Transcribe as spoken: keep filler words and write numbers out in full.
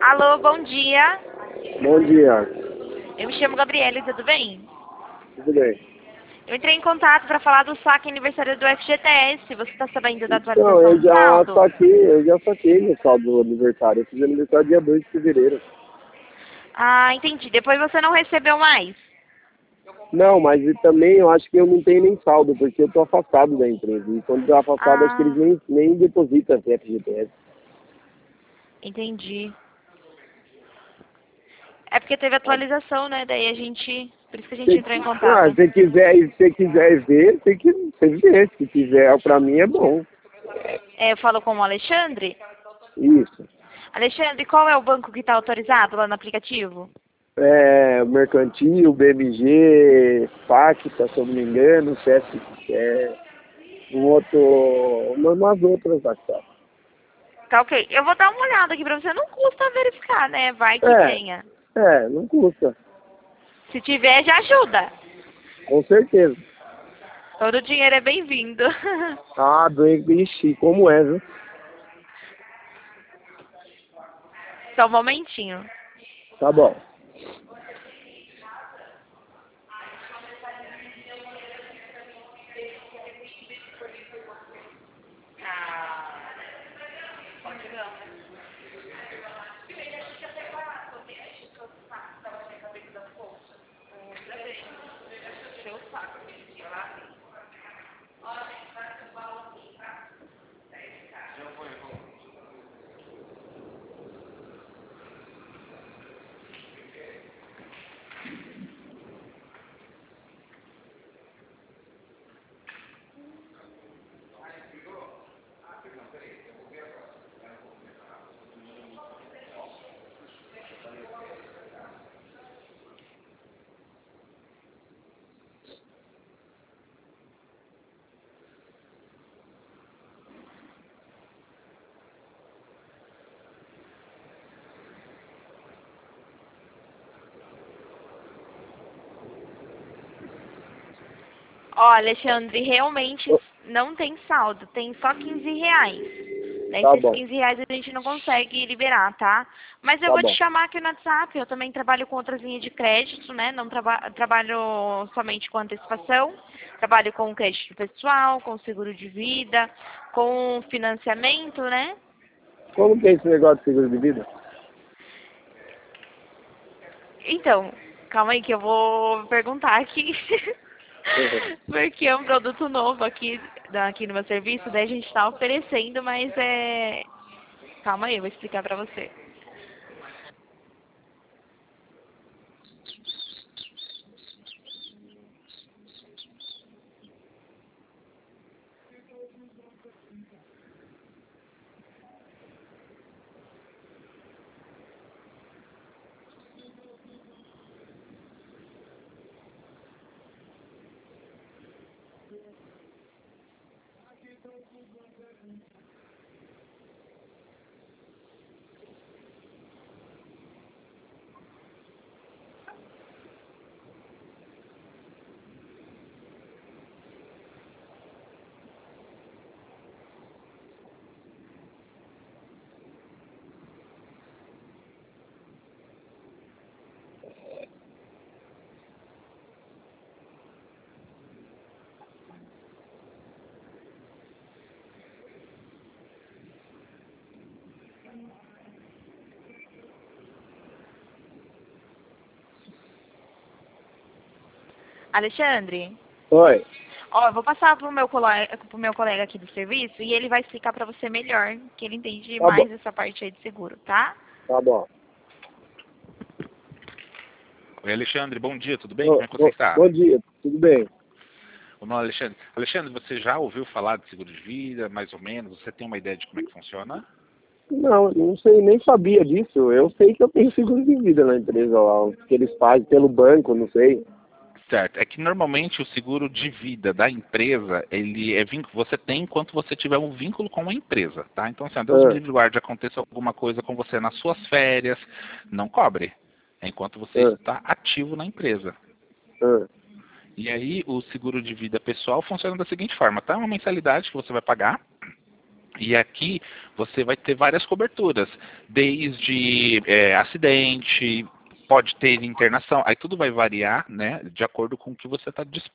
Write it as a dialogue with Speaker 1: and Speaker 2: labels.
Speaker 1: Alô, bom dia.
Speaker 2: Bom dia.
Speaker 1: Eu me chamo Gabriele, tudo bem?
Speaker 2: Tudo bem?
Speaker 1: Eu entrei em contato para falar do saque aniversário do F G T S. Você está sabendo da
Speaker 2: Então,
Speaker 1: atualização
Speaker 2: eu
Speaker 1: do
Speaker 2: já
Speaker 1: saldo?
Speaker 2: saquei, eu já saquei meu saldo do aniversário. Eu fiz aniversário dia dois de fevereiro.
Speaker 1: Ah, entendi. Depois você não recebeu mais.
Speaker 2: Não, mas e também eu acho que eu não tenho nem saldo, porque eu tô afastado da empresa. E quando eu tô afastado, acho que eles
Speaker 1: Ah,
Speaker 2: nem, nem depositam F G T S.
Speaker 1: entendi. É porque teve atualização, né? Daí a gente... Por isso que a gente
Speaker 2: Se,
Speaker 1: entrou em
Speaker 2: ah,
Speaker 1: contato.
Speaker 2: se quiser, se quiser ver, tem que tem que ver. Se quiser, pra mim é bom.
Speaker 1: É, eu falo com o Alexandre.
Speaker 2: Isso.
Speaker 1: Alexandre, qual é o banco que está autorizado lá no aplicativo?
Speaker 2: É, Mercantil, B M G, Pacta, se eu não me engano, C S, é, um outro, umas outras aqui.
Speaker 1: Tá ok. Eu vou dar uma olhada aqui pra você. Não custa verificar, né? Vai que
Speaker 2: É,
Speaker 1: tenha.
Speaker 2: é, não custa,
Speaker 1: Se tiver, já ajuda.
Speaker 2: com certeza.
Speaker 1: Todo dinheiro é bem-vindo.
Speaker 2: Ah, bem, ixi, como é, viu?
Speaker 1: Só um momentinho.
Speaker 2: Tá bom.
Speaker 1: Ó, Alexandre, realmente não tem saldo. Tem só quinze reais. Daí
Speaker 2: Tá
Speaker 1: esses
Speaker 2: bom,
Speaker 1: quinze reais a gente não consegue liberar, tá? Mas eu
Speaker 2: tá
Speaker 1: vou te
Speaker 2: bom.
Speaker 1: chamar aqui no WhatsApp. Eu também trabalho com outras linhas de crédito, né? Não traba trabalho somente com antecipação. Trabalho com crédito pessoal, com seguro de vida, com financiamento, né?
Speaker 2: Como que é esse negócio de seguro de vida?
Speaker 1: Então, calma aí que eu vou perguntar aqui. Porque é um produto novo aqui, aqui no meu serviço, daí a gente está oferecendo, mas é... Calma aí, eu vou explicar pra você. Alexandre,
Speaker 2: Oi,
Speaker 1: ó, eu vou passar pro meu colega, pro meu colega aqui do serviço e ele vai explicar pra você melhor, que ele entende
Speaker 2: tá bom,
Speaker 1: mais essa parte aí de seguro, tá?
Speaker 2: tá bom.
Speaker 3: Oi, Alexandre, bom dia, tudo bem?
Speaker 2: Ô,
Speaker 3: Como é que você
Speaker 2: ô,
Speaker 3: está?
Speaker 2: bom dia, tudo bem?
Speaker 3: Vamos lá, Alexandre. Alexandre, você já ouviu falar de seguro de vida, mais ou menos? Você tem uma ideia de como é que funciona?
Speaker 2: Não, não sei, nem sabia disso. Eu sei que eu tenho seguro de vida na empresa lá, o que eles fazem pelo banco, não sei.
Speaker 3: Certo. É que normalmente o seguro de vida da empresa, ele é vínculo, você tem enquanto você tiver um vínculo com a empresa, tá? Então, se a Deus me
Speaker 2: Ah,
Speaker 3: livre e guarde, aconteça alguma coisa com você nas suas férias, não cobre. É enquanto você
Speaker 2: ah,
Speaker 3: está ativo na empresa.
Speaker 2: ah,
Speaker 3: E aí, o seguro de vida pessoal funciona da seguinte forma, tá? É uma mensalidade que você vai pagar. E aqui você vai ter várias coberturas, desde é, acidente, pode ter internação, aí tudo vai variar, né, de acordo com o que você está